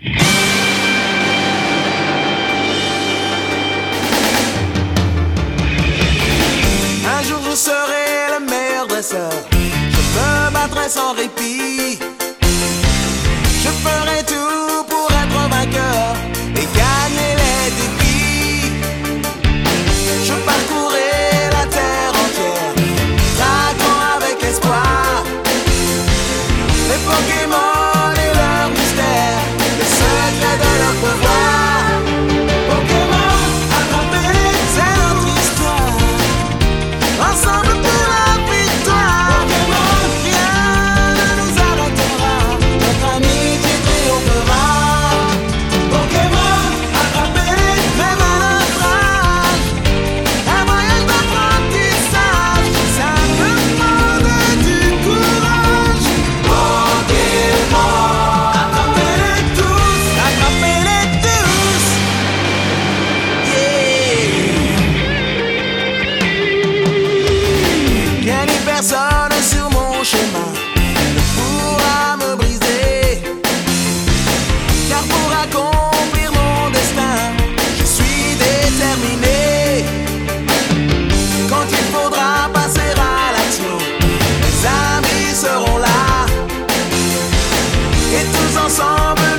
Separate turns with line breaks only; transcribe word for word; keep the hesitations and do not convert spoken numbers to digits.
Un jour je serai le meilleur dresseur, je me battrai sans répit. Je ferai tout pour être vainqueur et gagner les défis. Je parcourrai la terre entière, traquant avec espoir les Pokémon et leur mystère, le secret de leur pouvoir. Pokémon, attrapez, c'est notre histoire. Ensemble pour la victoire. Pokémon, rien ne nous arrêtera, notre amitié triomphera. Pokémon, attrapez, même à notre âge, un voyage d'apprentissage, ça demande du courage. Pokémon, attrapez-les tous, attrapez-les tous. Yeah. Qu'il n'y ait personne sur mon chemin ne pourra me briser, car pour accomplir mon destin, je suis déterminé. Quand il faudra passer à l'action, mes amis seront là, et tous ensemble